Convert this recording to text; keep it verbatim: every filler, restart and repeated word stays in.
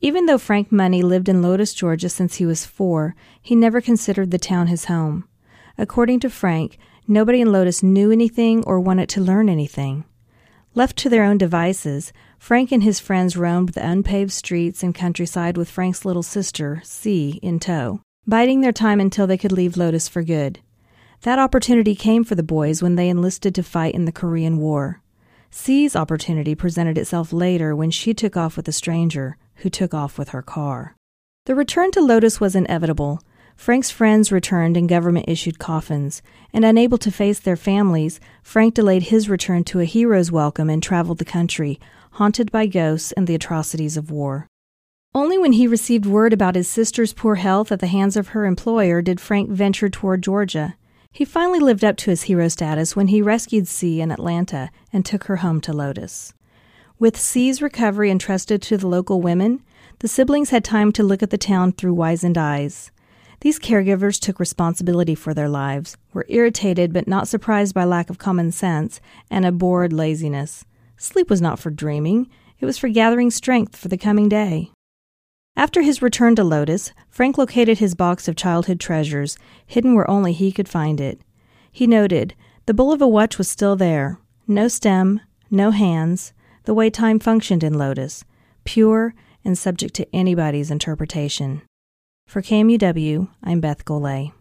Even though Frank Money lived in Lotus, Georgia since he was four, he never considered the town his home. According to Frank, nobody in Lotus knew anything or wanted to learn anything. Left to their own devices, Frank and his friends roamed the unpaved streets and countryside with Frank's little sister, C, in tow, biding their time until they could leave Lotus for good. That opportunity came for the boys when they enlisted to fight in the Korean War. C's opportunity presented itself later when she took off with a stranger, who took off with her car. The return to Lotus was inevitable. Frank's friends returned in government-issued coffins, and unable to face their families, Frank delayed his return to a hero's welcome and traveled the country, haunted by ghosts and the atrocities of war. Only when he received word about his sister's poor health at the hands of her employer did Frank venture toward Georgia. He finally lived up to his hero status when he rescued C in Atlanta and took her home to Lotus. With C's recovery entrusted to the local women, the siblings had time to look at the town through wizened eyes. These caregivers took responsibility for their lives, were irritated but not surprised by lack of common sense, and abhorred laziness. Sleep was not for dreaming, it was for gathering strength for the coming day. After his return to Lotus, Frank located his box of childhood treasures, hidden where only he could find it. He noted, the bowl of a watch was still there. No stem, no hands, the way time functioned in Lotus, pure and subject to anybody's interpretation. For K M U W, I'm Beth Golay.